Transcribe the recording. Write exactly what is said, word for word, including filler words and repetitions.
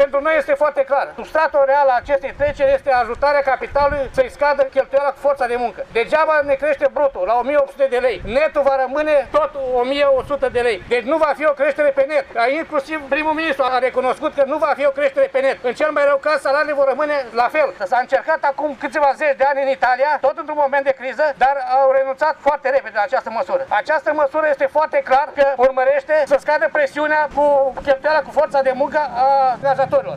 Pentru noi este foarte clar. Substratul real al acestei treceri este ajutarea capitalului să-i scadă cheltuiala cu forța de muncă. Degeaba ne crește brutul la o mie opt sute de lei. Netul va rămâne tot o mie o sută de lei. Deci nu va fi o creștere pe net. Inclusiv primul ministru a recunoscut că nu va fi o creștere pe net. În cel mai rău caz, salariile vor rămâne la fel. S-a încercat acum câțiva zeci de ani în Italia, tot într-un moment de criză, dar au renunțat foarte repede la această măsură. Această măsură este foarte clar că urmărește să scadă presiunea cu cheltuiala cu forța de muncă a angajatorilor.